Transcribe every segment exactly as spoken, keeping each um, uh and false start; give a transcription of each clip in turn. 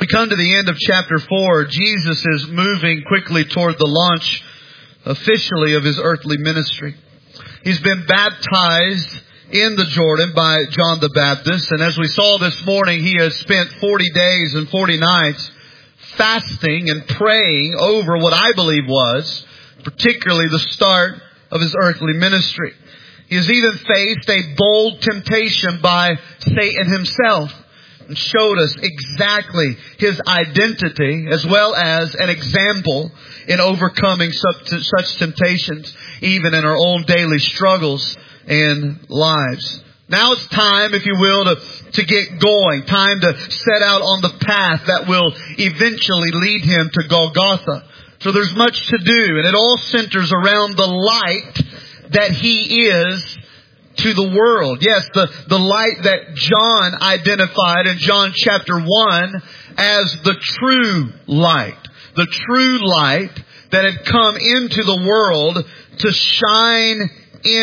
come to the end of chapter four, Jesus is moving quickly toward the launch officially of His earthly ministry. He's been baptized in the Jordan by John the Baptist. And as we saw this morning, He has spent forty days and forty nights fasting and praying over what I believe was particularly the start of His earthly ministry. He has even faced a bold temptation by Satan himself and showed us exactly his identity as well as an example in overcoming such, such temptations, even in our own daily struggles and lives. Now it's time, if you will, to, to get going. Time to set out on the path that will eventually lead Him to Golgotha. So there's much to do, and it all centers around the light that He is to the world. Yes, the, the light that John identified in John chapter one as the true light. The true light that had come into the world to shine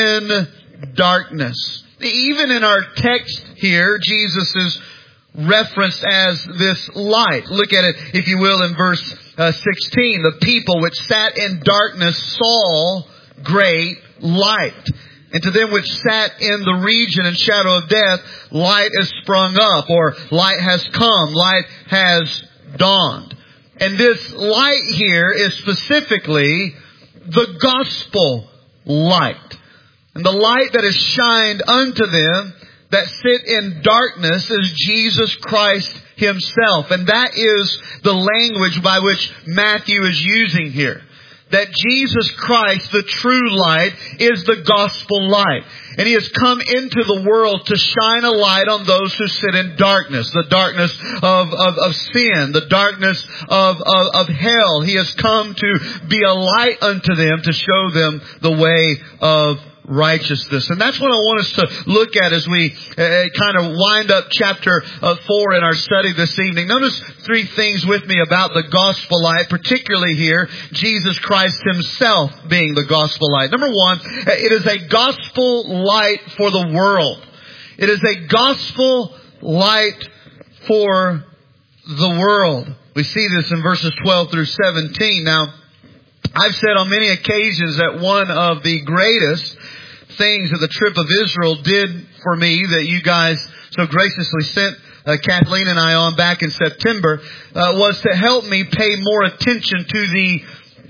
in darkness. Even in our text here, Jesus is referenced as this light. Look at it, if you will, in verse uh, sixteen. The people which sat in darkness saw great light. And to them which sat in the region and shadow of death, light is sprung up, or light has come, light has dawned. And this light here is specifically the gospel light. And the light that is shined unto them that sit in darkness is Jesus Christ Himself. And that is the language by which Matthew is using here. That Jesus Christ, the true light, is the gospel light. And He has come into the world to shine a light on those who sit in darkness. The darkness of, of, of sin. The darkness of, of, of hell. He has come to be a light unto them to show them the way of righteousness. And that's what I want us to look at as we uh, kind of wind up chapter uh, four in our study this evening. Notice three things with me about the gospel light, particularly here, Jesus Christ Himself being the gospel light. Number one, it is a gospel light for the world. It is a gospel light for the world. We see this in verses twelve through seventeen. Now, I've said on many occasions that one of the greatest things that the trip of Israel did for me, that you guys so graciously sent uh, Kathleen and I on back in September, uh, was to help me pay more attention to the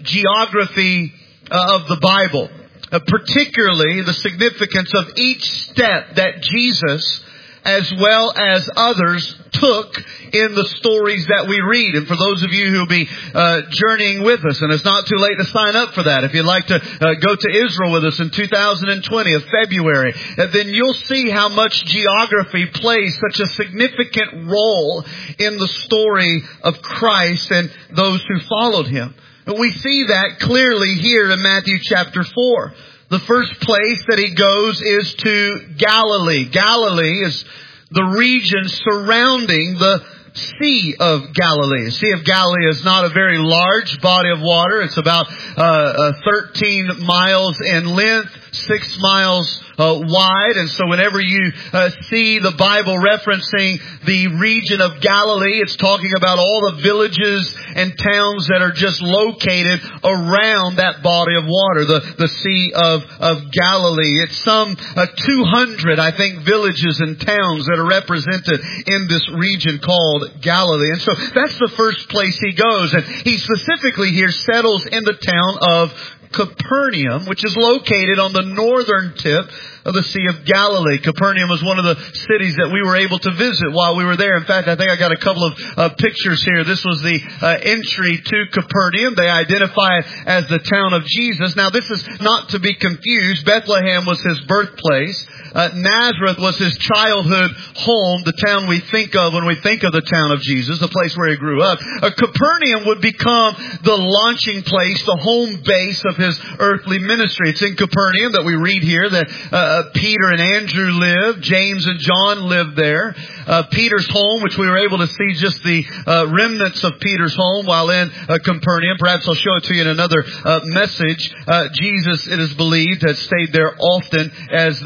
geography uh, of the Bible. Uh, particularly the significance of each step that Jesus, as well as others, took in the stories that we read. And for those of you who will be uh, journeying with us, and it's not too late to sign up for that. If you'd like to uh, go to Israel with us in two thousand twenty of February, uh, then you'll see how much geography plays such a significant role in the story of Christ and those who followed Him. And we see that clearly here in Matthew chapter four. The first place that He goes is to Galilee. Galilee is the region surrounding the Sea of Galilee. The Sea of Galilee is not a very large body of water. It's about uh, uh, thirteen miles in length, six miles uh, wide. And so whenever you uh, see the Bible referencing the region of Galilee, it's talking about all the villages and towns that are just located around that body of water, the, the Sea of, of Galilee. It's some uh, two hundred, I think, villages and towns that are represented in this region called Galilee. And so that's the first place He goes. And He specifically here settles in the town of Capernaum, which is located on the northern tip of the Sea of Galilee. Capernaum was one of the cities that we were able to visit while we were there. In fact, I think I got a couple of uh, pictures here. This was the uh, entry to Capernaum. They identify it as the town of Jesus. Now, this is not to be confused. Bethlehem was His birthplace. Uh, Nazareth was His childhood home, the town we think of when we think of the town of Jesus, the place where He grew up. Uh, Capernaum would become the launching place, the home base of His earthly ministry. It's in Capernaum that we read here that uh, Peter and Andrew lived. James and John lived there. Uh, Peter's home, which we were able to see just the uh, remnants of Peter's home while in uh, Capernaum. Perhaps I'll show it to you in another uh, message. Uh, Jesus, it is believed, had stayed there often as the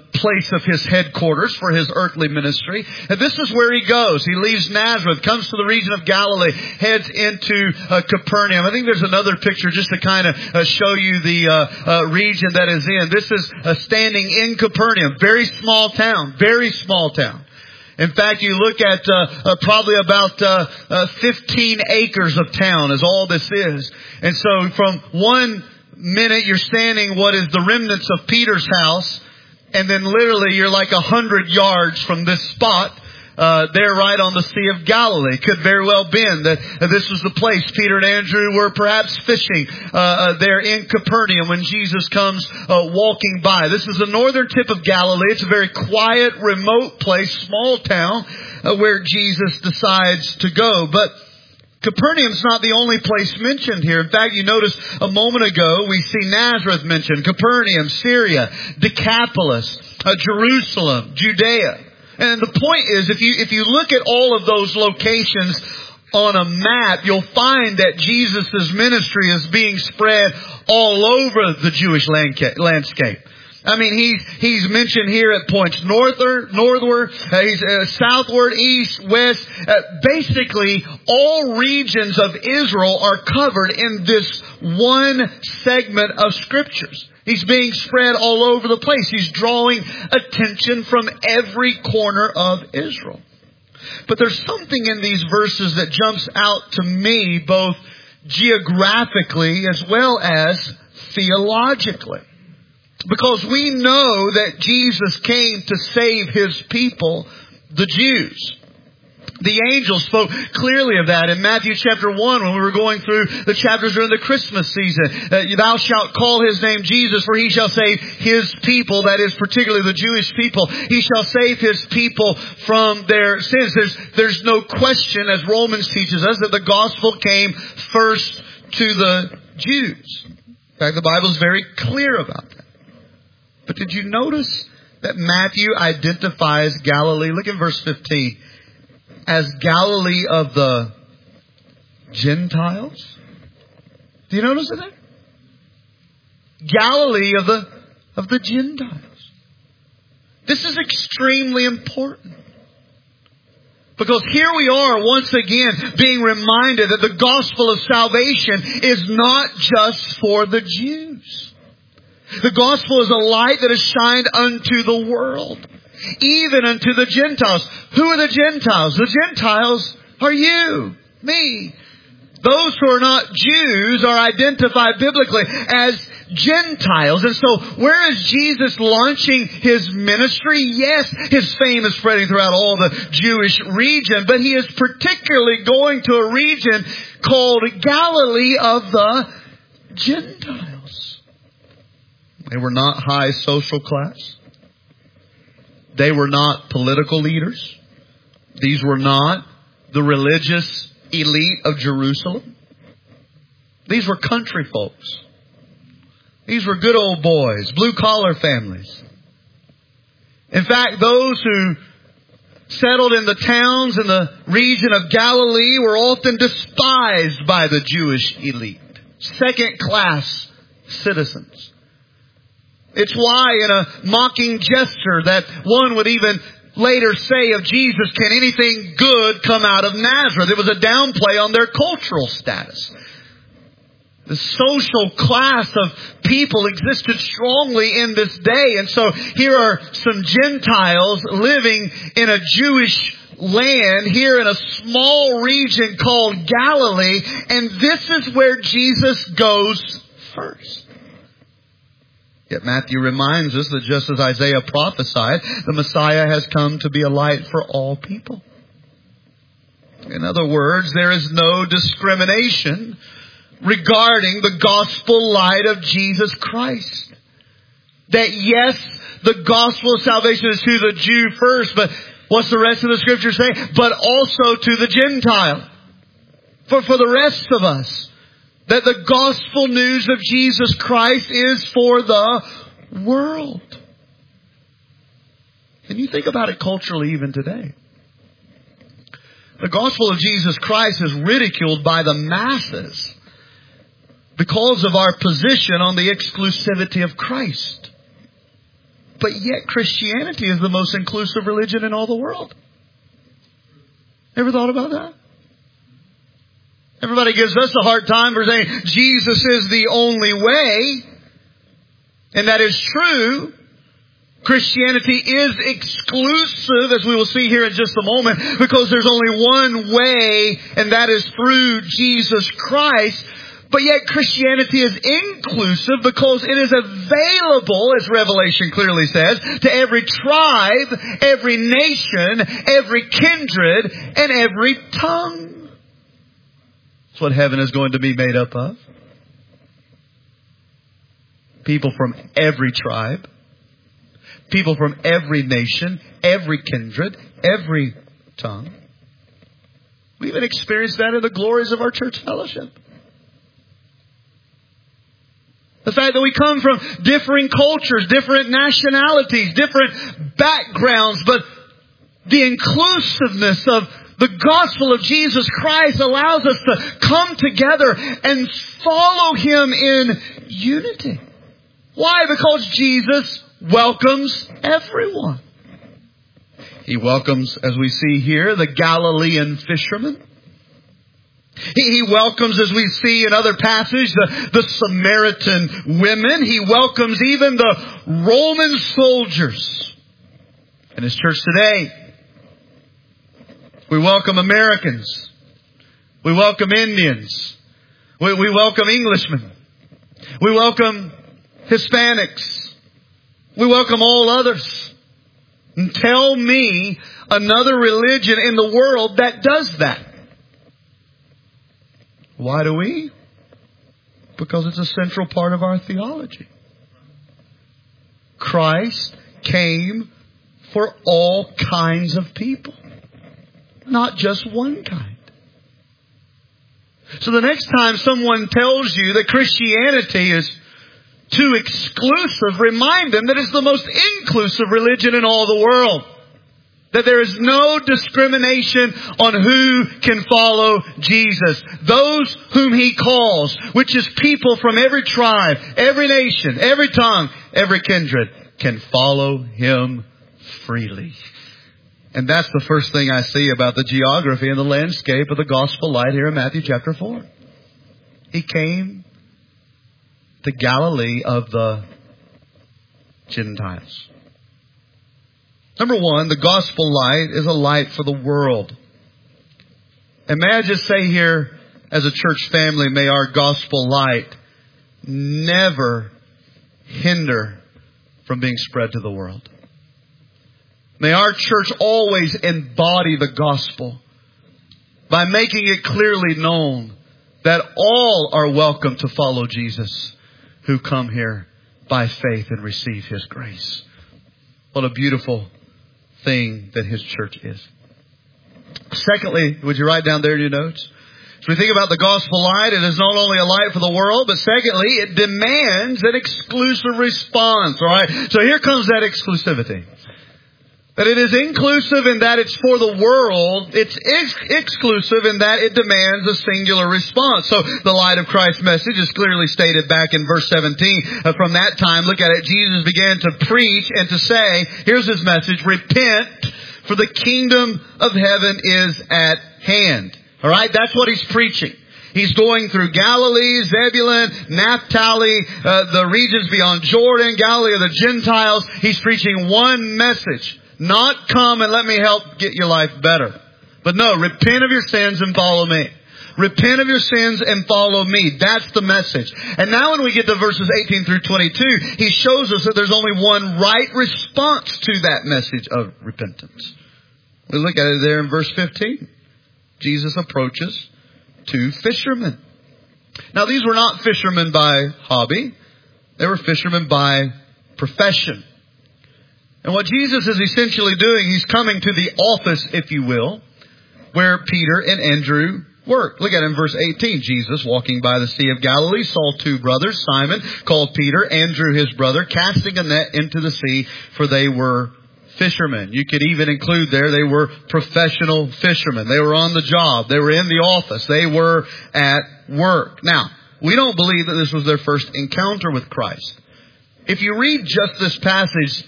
place of his headquarters for his earthly ministry. And this is where he goes. He leaves Nazareth, comes to the region of Galilee, heads into uh, Capernaum. I think there's another picture just to kind of uh, show you the uh, uh, region that is in. This is uh, standing in Capernaum. Very small town. Very small town. In fact, you look at uh, uh, probably about uh, uh, fifteen acres of town is all this is. And so from one minute you're standing what is the remnants of Peter's house, and then literally you're like a hundred yards from this spot. Uh, there right on the Sea of Galilee. Could very well been that uh, this was the place Peter and Andrew were perhaps fishing uh, uh, there in Capernaum when Jesus comes uh, walking by. This is the northern tip of Galilee. It's a very quiet, remote place, small town uh, where Jesus decides to go. But Capernaum's not the only place mentioned here. In fact, you notice a moment ago we see Nazareth mentioned, Capernaum, Syria, Decapolis, uh, Jerusalem, Judea. And the point is, if you if you look at all of those locations on a map, you'll find that Jesus' ministry is being spread all over the Jewish landscape. I mean, he's he's mentioned here at points northward, northward, uh, he's uh, southward, east, west. Uh, basically, all regions of Israel are covered in this one segment of Scriptures. He's being spread all over the place. He's drawing attention from every corner of Israel. But there's something in these verses that jumps out to me, both geographically as well as theologically. Because we know that Jesus came to save His people, the Jews. The angel spoke clearly of that in Matthew chapter one when we were going through the chapters during the Christmas season. Uh, Thou shalt call His name Jesus, for He shall save His people, that is particularly the Jewish people. He shall save His people from their sins. There's, there's no question, as Romans teaches us, that the gospel came first to the Jews. In fact, the Bible is very clear about that. But did you notice that Matthew identifies Galilee? Look at verse fifteen. As Galilee of the Gentiles. Do you notice that? Galilee of the of the Gentiles. This is extremely important. Because here we are once again being reminded that the gospel of salvation is not just for the Jews. The gospel is a light that is shined unto the world. Even unto the Gentiles. Who are the Gentiles? The Gentiles are you, me. Those who are not Jews are identified biblically as Gentiles. And so where is Jesus launching His ministry? Yes, His fame is spreading throughout all the Jewish region, but He is particularly going to a region called Galilee of the Gentiles. They were not high social class. They were not political leaders. These were not the religious elite of Jerusalem. These were country folks. These were good old boys, blue-collar families. In fact, those who settled in the towns in the region of Galilee were often despised by the Jewish elite. Second-class citizens. It's why in a mocking gesture that one would even later say of Jesus, can anything good come out of Nazareth? It was a downplay on their cultural status. The social class of people existed strongly in this day. And so here are some Gentiles living in a Jewish land here in a small region called Galilee. And this is where Jesus goes first. Yet Matthew reminds us that just as Isaiah prophesied, the Messiah has come to be a light for all people. In other words, there is no discrimination regarding the gospel light of Jesus Christ. That yes, the gospel of salvation is to the Jew first, but what's the rest of the Scripture say? But also to the Gentile. For, for the rest of us. That the gospel news of Jesus Christ is for the world. And you think about it culturally even today. The gospel of Jesus Christ is ridiculed by the masses because of our position on the exclusivity of Christ. But yet Christianity is the most inclusive religion in all the world. Ever thought about that? Everybody gives us a hard time for saying Jesus is the only way. And that is true. Christianity is exclusive, as we will see here in just a moment, because there's only one way, and that is through Jesus Christ. But yet Christianity is inclusive because it is available, as Revelation clearly says, to every tribe, every nation, every kindred, and every tongue. That's what heaven is going to be made up of. People from every tribe. People from every nation, every kindred, every tongue. We even experienced that in the glories of our church fellowship. The fact that we come from differing cultures, different nationalities, different backgrounds, but the inclusiveness of the gospel of Jesus Christ allows us to come together and follow Him in unity. Why? Because Jesus welcomes everyone. He welcomes, as we see here, the Galilean fishermen. He, he welcomes, as we see in other passages, the, the Samaritan women. He welcomes even the Roman soldiers. In His church today, we welcome Americans. We welcome Indians. We, we welcome Englishmen. We welcome Hispanics. We welcome all others. And tell me another religion in the world that does that. Why do we? Because it's a central part of our theology. Christ came for all kinds of people, not just one kind. So the next time someone tells you that Christianity is too exclusive, remind them that it's the most inclusive religion in all the world. That there is no discrimination on who can follow Jesus. Those whom He calls, which is people from every tribe, every nation, every tongue, every kindred, can follow Him freely. And that's the first thing I see about the geography and the landscape of the gospel light here in Matthew chapter four. He came to Galilee of the Gentiles. Number one, the gospel light is a light for the world. And may I just say here, as a church family, may our gospel light never hinder from being spread to the world. May our church always embody the gospel by making it clearly known that all are welcome to follow Jesus, who come here by faith and receive His grace. What a beautiful thing that His church is. Secondly, would you write down there in your notes? As we think about the gospel light, it is not only a light for the world, but secondly, it demands an exclusive response. All right? So here comes that exclusivity. That it is inclusive in that it's for the world. It's ex- exclusive in that it demands a singular response. So the light of Christ's message is clearly stated back in verse seventeen. Uh, from that time, look at it, Jesus began to preach and to say, here's His message, repent, for the kingdom of heaven is at hand. All right, that's what He's preaching. He's going through Galilee, Zebulun, Naphtali, uh, the regions beyond Jordan, Galilee of the Gentiles. He's preaching one message. Not come and let me help get your life better. But no, repent of your sins and follow me. Repent of your sins and follow me. That's the message. And now when we get to verses eighteen through twenty-two, He shows us that there's only one right response to that message of repentance. We look at it there in verse fifteen. Jesus approaches two fishermen. Now these were not fishermen by hobby. They were fishermen by profession. And what Jesus is essentially doing, He's coming to the office, if you will, where Peter and Andrew worked. Look at it in verse eighteen. Jesus, walking by the Sea of Galilee, saw two brothers, Simon, called Peter, Andrew his brother, casting a net into the sea, for they were fishermen. You could even include there, they were professional fishermen. They were on the job. They were in the office. They were at work. Now, we don't believe that this was their first encounter with Christ. If you read just this passage,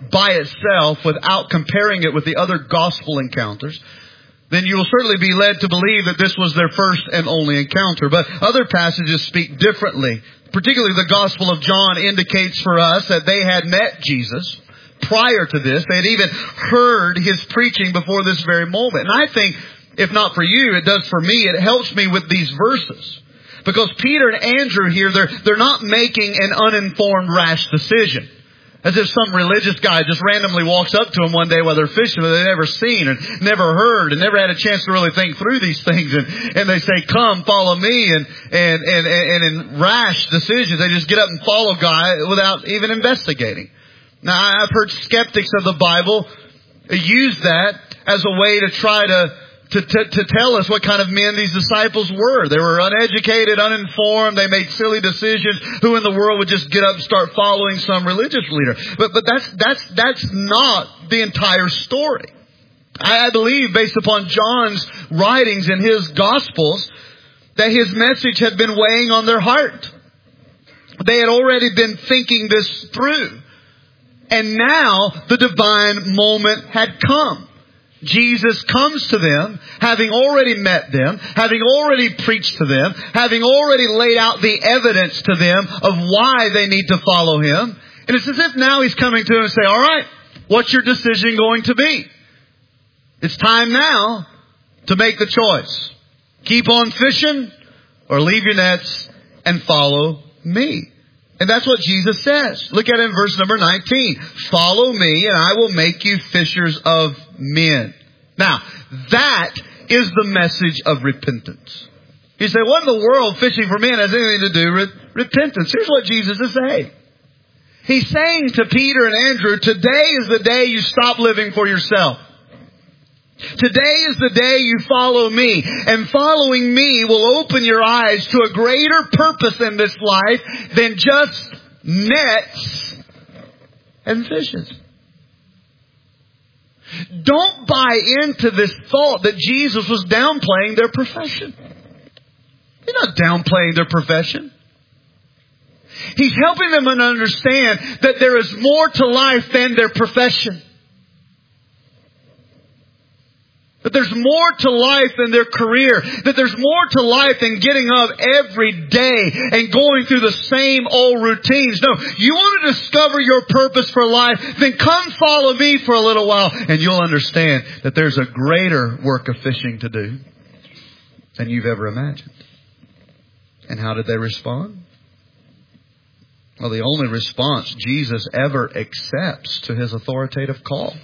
by itself without comparing it with the other gospel encounters, then you will certainly be led to believe that this was their first and only encounter. But other passages speak differently. Particularly the Gospel of John indicates for us that they had met Jesus prior to this. They had even heard His preaching before this very moment. And I think, if not for you, it does for me. It helps me with these verses. Because Peter and Andrew here, they're, they're not making an uninformed rash decision. As if some religious guy just randomly walks up to them one day while they're fishing that they've never seen and never heard and never had a chance to really think through these things. And, and they say, come, follow me. And, and, and, and in rash decisions, they just get up and follow guy without even investigating. Now, I've heard skeptics of the Bible use that as a way to try to To, to, to tell us what kind of men these disciples were. They were uneducated, uninformed. They made silly decisions. Who in the world would just get up and start following some religious leader? But, but that's, that's, that's not the entire story. I believe, based upon John's writings in his Gospels, that his message had been weighing on their heart. They had already been thinking this through. And now the divine moment had come. Jesus comes to them, having already met them, having already preached to them, having already laid out the evidence to them of why they need to follow Him. And it's as if now He's coming to them and say, all right, what's your decision going to be? It's time now to make the choice. Keep on fishing or leave your nets and follow me. And that's what Jesus says. Look at it in verse number nineteen. Follow me and I will make you fishers of men. Now, that is the message of repentance. You say, what in the world fishing for men has anything to do with repentance? Here's what Jesus is saying. He's saying to Peter and Andrew, today is the day you stop living for yourself. Today is the day you follow me. And following me will open your eyes to a greater purpose in this life than just nets and fishes. Don't buy into this thought that Jesus was downplaying their profession. He's not downplaying their profession. He's helping them to understand that there is more to life than their profession. That there's more to life than their career. That there's more to life than getting up every day and going through the same old routines. No, you want to discover your purpose for life, then come follow me for a little while and you'll understand that there's a greater work of fishing to do than you've ever imagined. And how did they respond? Well, the only response Jesus ever accepts to His authoritative call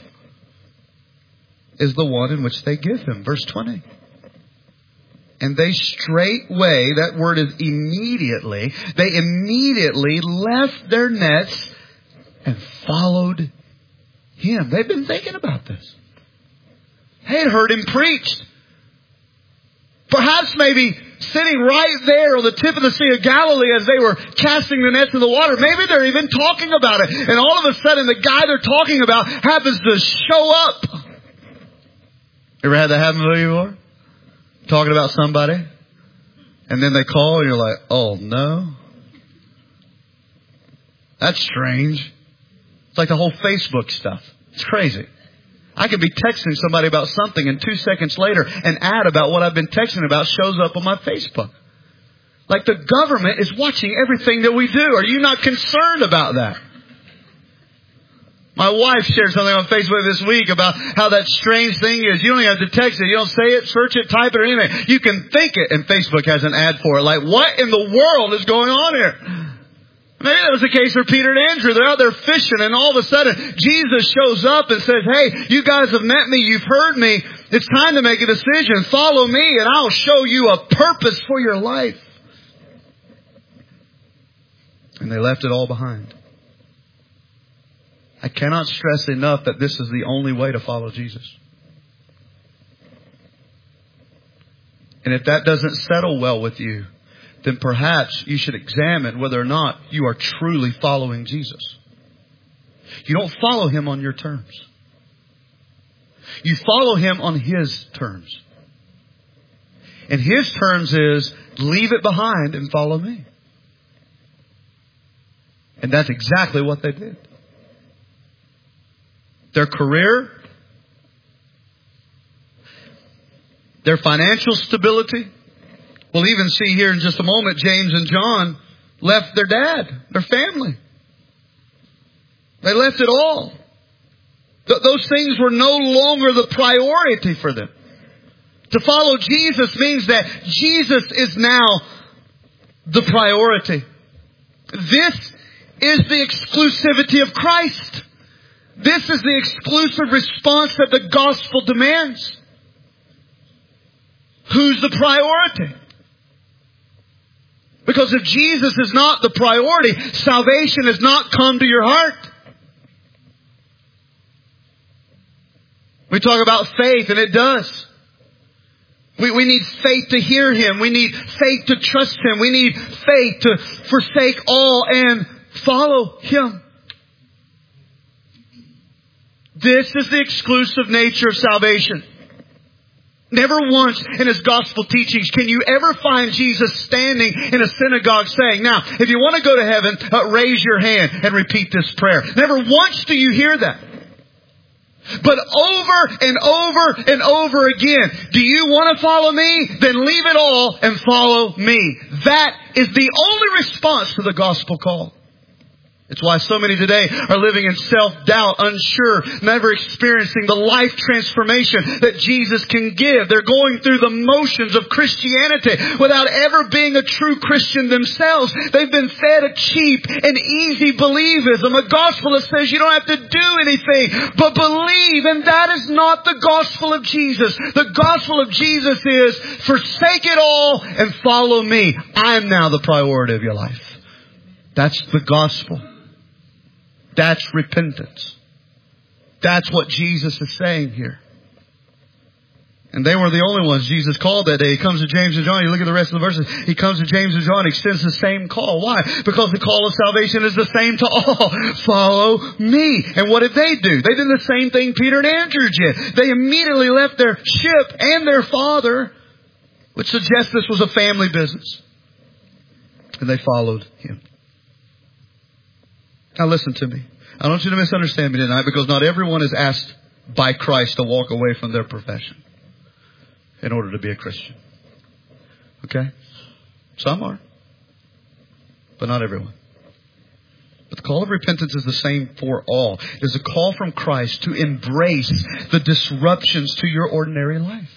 is the one in which they give Him. Verse twenty. And they straightway, that word is immediately, they immediately left their nets and followed Him. They've been thinking about this. They had heard Him preach. Perhaps maybe sitting right there on the tip of the Sea of Galilee as they were casting the nets in the water. Maybe they're even talking about it. And all of a sudden the guy they're talking about happens to show up. Ever had that happen to you before? Talking about somebody, and then they call and you're like, oh no. That's strange. It's like the whole Facebook stuff. It's crazy. I could be texting somebody about something and two seconds later an ad about what I've been texting about shows up on my Facebook. Like the government is watching everything that we do. Are you not concerned about that? My wife shared something on Facebook this week about how that strange thing is. You don't even have to text it. You don't say it, search it, type it, or anything. You can think it, and Facebook has an ad for it. Like, what in the world is going on here? Maybe that was the case for Peter and Andrew. They're out there fishing, and all of a sudden, Jesus shows up and says, hey, you guys have met me. You've heard me. It's time to make a decision. Follow me, and I'll show you a purpose for your life. And they left it all behind. I cannot stress enough that this is the only way to follow Jesus. And if that doesn't settle well with you, then perhaps you should examine whether or not you are truly following Jesus. You don't follow Him on your terms. You follow Him on His terms. And His terms is, leave it behind and follow me. And that's exactly what they did. their career, their financial stability. We'll even see here in just a moment, James and John left their dad, their family. They left it all. Th- those things were no longer the priority for them. To follow Jesus means that Jesus is now the priority. This is the exclusivity of Christ. This is the exclusive response that the gospel demands. Who's the priority? Because if Jesus is not the priority, salvation has not come to your heart. We talk about faith, and it does. We, we need faith to hear Him. We need faith to trust Him. We need faith to forsake all and follow Him. This is the exclusive nature of salvation. Never once in His gospel teachings can you ever find Jesus standing in a synagogue saying, now, if you want to go to heaven, uh, raise your hand and repeat this prayer. Never once do you hear that. But over and over and over again, do you want to follow me? Then leave it all and follow me. That is the only response to the gospel call. It's why so many today are living in self-doubt, unsure, never experiencing the life transformation that Jesus can give. They're going through the motions of Christianity without ever being a true Christian themselves. They've been fed a cheap and easy believism, a gospel that says you don't have to do anything but believe. And that is not the gospel of Jesus. The gospel of Jesus is forsake it all and follow me. I am now the priority of your life. That's the gospel. That's repentance. That's what Jesus is saying here. And they were the only ones Jesus called that day. He comes to James and John. You look at the rest of the verses. He comes to James and John, extends the same call. Why? Because the call of salvation is the same to all. Follow me. And what did they do? They did the same thing Peter and Andrew did. They immediately left their ship and their father, which suggests this was a family business. And they followed Him. Now listen to me. I don't want you to misunderstand me tonight, because not everyone is asked by Christ to walk away from their profession in order to be a Christian. Okay? Some are. But not everyone. But the call of repentance is the same for all. It is a call from Christ to embrace the disruptions to your ordinary life.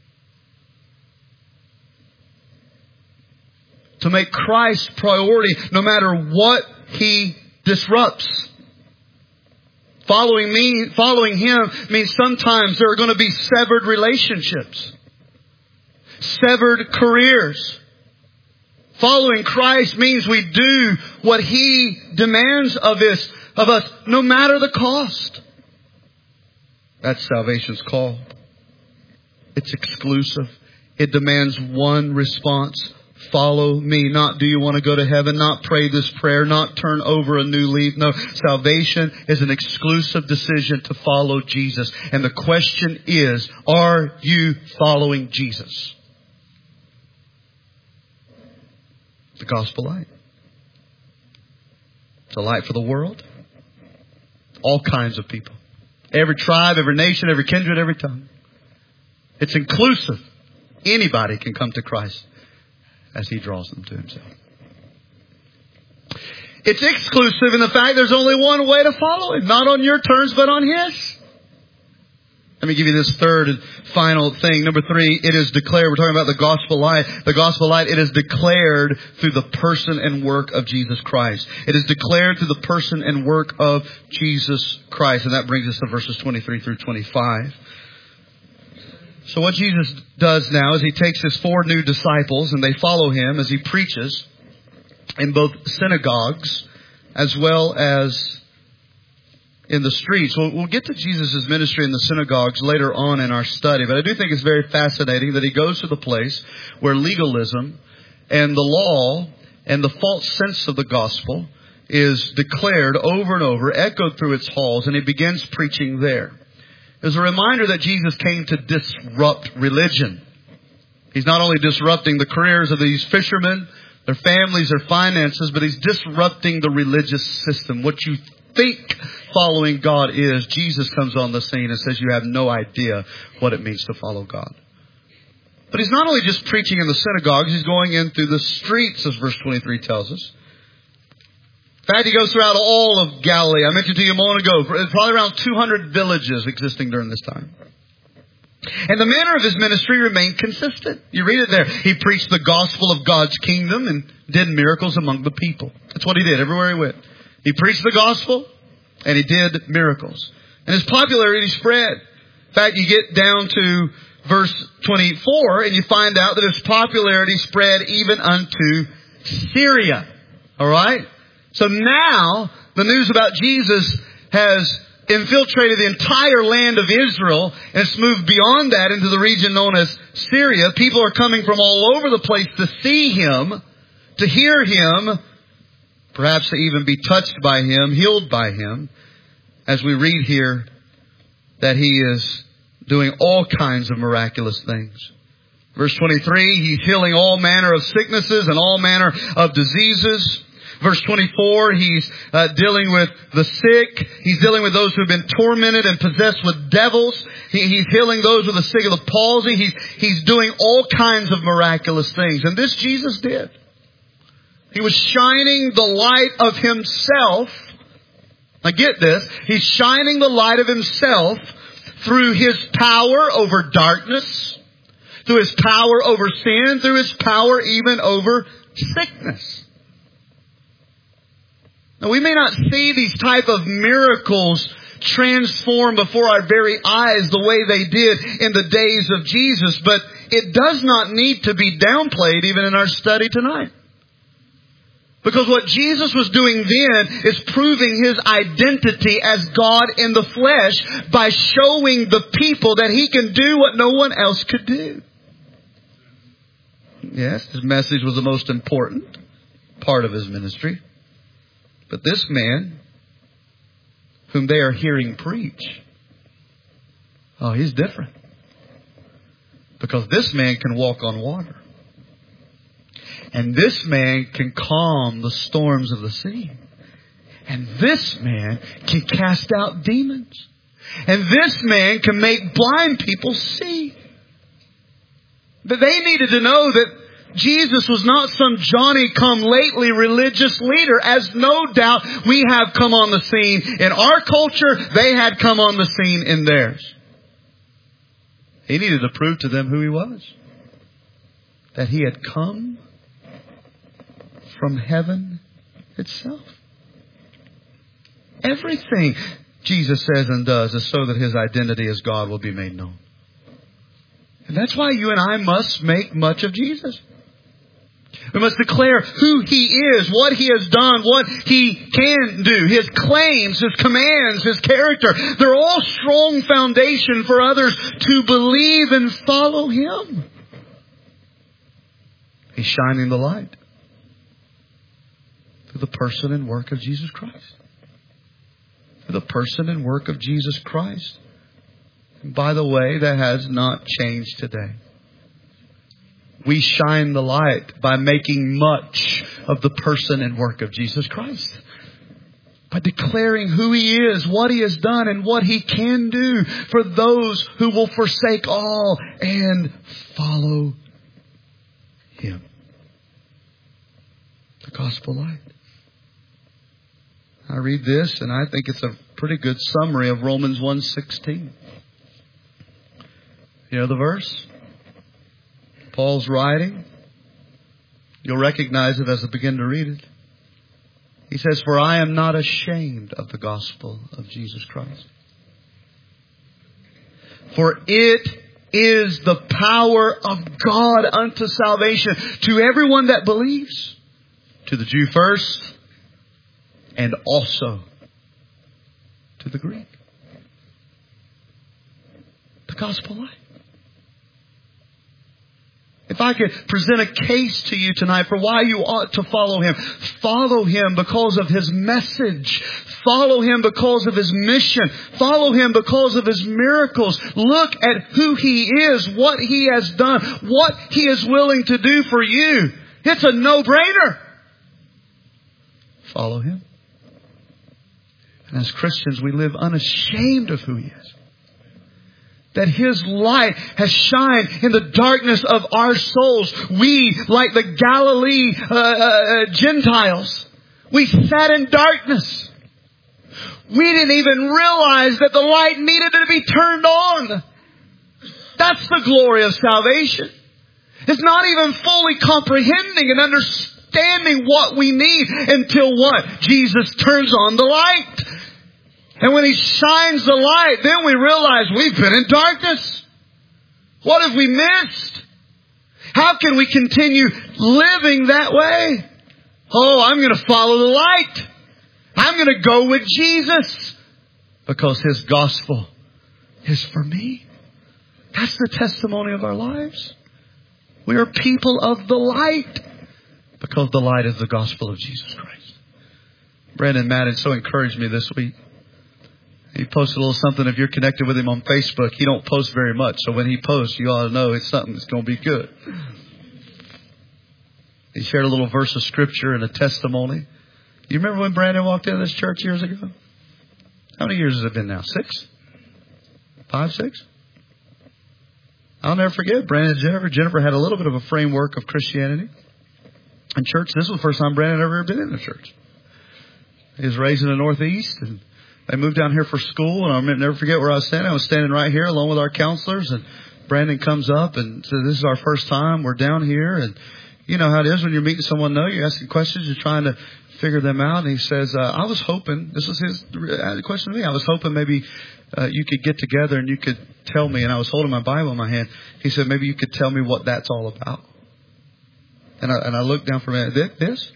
To make Christ priority no matter what He disrupts. Following me, following Him means sometimes there are going to be severed relationships, severed careers. Following Christ means we do what He demands of us, of us, no matter the cost. That's salvation's call. It's exclusive. It demands one response. Follow me. Not do you want to go to heaven, not pray this prayer, not turn over a new leaf. No, salvation is an exclusive decision to follow Jesus. And the question is, are you following Jesus? The gospel light. It's a light for the world. All kinds of people. Every tribe, every nation, every kindred, every tongue. It's inclusive. Anybody can come to Christ as He draws them to Himself. It's exclusive in the fact there's only one way to follow Him. Not on your terms, but on His. Let me give you this third and final thing. Number three, it is declared. We're talking about the gospel light. The gospel light, it is declared through the person and work of Jesus Christ. It is declared through the person and work of Jesus Christ. And that brings us to verses twenty-three through twenty-five. So what Jesus does now is He takes His four new disciples and they follow Him as He preaches in both synagogues as well as in the streets. We'll, we'll get to Jesus' ministry in the synagogues later on in our study, but I do think it's very fascinating that He goes to the place where legalism and the law and the false sense of the gospel is declared over and over, echoed through its halls, and He begins preaching there. It's a reminder that Jesus came to disrupt religion. He's not only disrupting the careers of these fishermen, their families, their finances, but He's disrupting the religious system. What you think following God is, Jesus comes on the scene and says you have no idea what it means to follow God. But He's not only just preaching in the synagogues, He's going in through the streets, as verse twenty-three tells us. In fact, He goes throughout all of Galilee. I mentioned to you a moment ago, probably around two hundred villages existing during this time. And the manner of His ministry remained consistent. You read it there. He preached the gospel of God's kingdom and did miracles among the people. That's what He did everywhere He went. He preached the gospel and He did miracles. And His popularity spread. In fact, you get down to verse twenty-four and you find out that His popularity spread even unto Syria. All right? So now the news about Jesus has infiltrated the entire land of Israel, and it's moved beyond that into the region known as Syria. People are coming from all over the place to see Him, to hear Him, perhaps to even be touched by Him, healed by Him, as we read here that He is doing all kinds of miraculous things. Verse twenty-three, He's healing all manner of sicknesses and all manner of diseases. Verse twenty-four, He's uh, dealing with the sick. He's dealing with those who have been tormented and possessed with devils. He, he's healing those with the sick of the palsy. He's, he's doing all kinds of miraculous things. And this Jesus did. He was shining the light of Himself. Now get this. He's shining the light of Himself through His power over darkness, through His power over sin, through His power even over sickness. Now, we may not see these type of miracles transform before our very eyes the way they did in the days of Jesus, but it does not need to be downplayed even in our study tonight. Because what Jesus was doing then is proving His identity as God in the flesh by showing the people that He can do what no one else could do. Yes, His message was the most important part of His ministry. But this man, whom they are hearing preach, oh, he's different. Because this man can walk on water. And this man can calm the storms of the sea. And this man can cast out demons. And this man can make blind people see. But they needed to know that Jesus was not some Johnny-come-lately religious leader, as no doubt we have come on the scene in our culture. They had come on the scene in theirs. He needed to prove to them who He was. That He had come from heaven itself. Everything Jesus says and does is so that His identity as God will be made known. And that's why you and I must make much of Jesus. We must declare who He is, what He has done, what He can do, His claims, His commands, His character. They're all strong foundation for others to believe and follow Him. He's shining the light through the person and work of Jesus Christ. Through the person and work of Jesus Christ. And by the way, that has not changed today. We shine the light by making much of the person and work of Jesus Christ. By declaring who He is, what He has done, and what He can do for those who will forsake all and follow Him. The gospel light. I read this and I think it's a pretty good summary of Romans one sixteen. You know the verse? Paul's writing. You'll recognize it as I begin to read it. He says, "For I am not ashamed of the gospel of Jesus Christ. For it is the power of God unto salvation to everyone that believes, to the Jew first, and also to the Greek." The gospel light. If I could present a case to you tonight for why you ought to follow Him. Follow Him because of His message. Follow Him because of His mission. Follow Him because of His miracles. Look at who He is, what He has done, what He is willing to do for you. It's a no-brainer. Follow Him. And as Christians, we live unashamed of who He is. That His light has shined in the darkness of our souls. We, like the Galilee uh, uh, Gentiles, we sat in darkness. We didn't even realize that the light needed to be turned on. That's the glory of salvation. It's not even fully comprehending and understanding what we need until what? Jesus turns on the light. And when He shines the light, then we realize we've been in darkness. What have we missed? How can we continue living that way? Oh, I'm going to follow the light. I'm going to go with Jesus because His gospel is for me. That's the testimony of our lives. We are people of the light because the light is the gospel of Jesus Christ. Brandon Madden so encouraged me this week. He posted a little something. If you're connected with him on Facebook, he don't post very much. So when he posts, you ought to know it's something that's going to be good. He shared a little verse of scripture and a testimony. You remember when Brandon walked into this church years ago? How many years has it been now? Six? Five, six? I'll never forget Brandon and Jennifer. Jennifer had a little bit of a framework of Christianity in church. This was the first time Brandon had ever been in a church. He was raised in the Northeast, and they moved down here for school, and I'll never forget where I was standing. I was standing right here along with our counselors, and Brandon comes up and says, "This is our first time. We're down here." And you know how it is when you're meeting someone new. You're asking questions. You're trying to figure them out. And he says, uh, I was hoping, this was his question to me, I was hoping maybe uh, you could get together and you could tell me, and I was holding my Bible in my hand. He said, maybe you could tell me what that's all about. And I, and I looked down for a minute. This?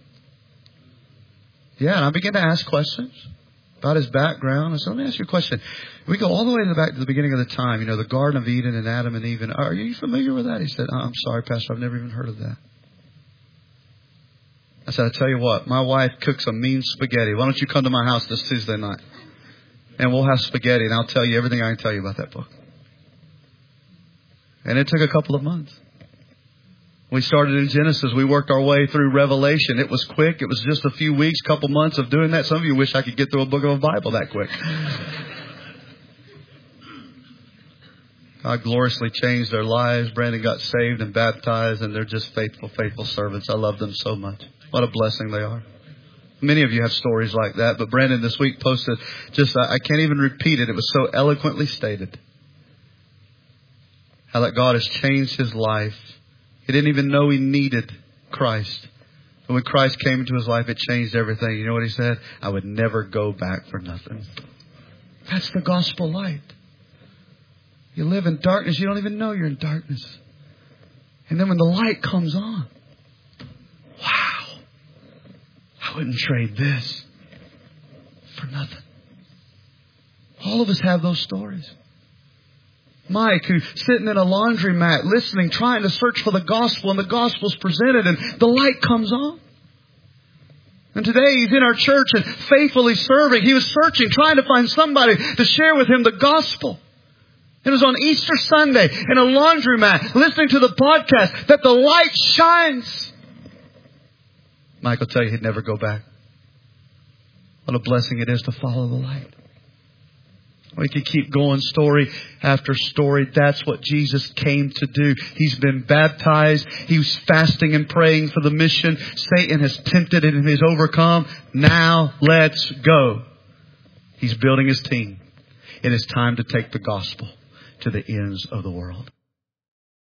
Yeah, and I began to ask questions about his background. I said, let me ask you a question. We go all the way to the back to the beginning of the time, you know, the Garden of Eden and Adam and Eve. And are you familiar with that? He said, oh, I'm sorry, Pastor, I've never even heard of that. I said, I tell you what, my wife cooks a mean spaghetti. Why don't you come to my house this Tuesday night? And we'll have spaghetti, and I'll tell you everything I can tell you about that book. And it took a couple of months. We started in Genesis. We worked our way through Revelation. It was quick. It was just a few weeks, couple months of doing that. Some of you wish I could get through a book of a Bible that quick. God gloriously changed their lives. Brandon got saved and baptized, and they're just faithful, faithful servants. I love them so much. What a blessing they are. Many of you have stories like that, but Brandon this week posted just, I can't even repeat it. It was so eloquently stated. How that God has changed his life. He didn't even know he needed Christ. But when Christ came into his life, it changed everything. You know what he said? I would never go back for nothing. That's the gospel light. You live in darkness. You don't even know you're in darkness. And then when the light comes on, wow, I wouldn't trade this for nothing. All of us have those stories. Mike, who's sitting in a laundromat, listening, trying to search for the gospel, and the gospel's presented, and the light comes on. And today he's in our church and faithfully serving. He was searching, trying to find somebody to share with him the gospel. It was on Easter Sunday in a laundromat, listening to the podcast, that the light shines. Mike will tell you he'd never go back. What a blessing it is to follow the light. We could keep going story after story. That's what Jesus came to do. He's been baptized. He was fasting and praying for the mission. Satan has tempted and he's overcome. Now let's go. He's building his team. It is time to take the gospel to the ends of the world.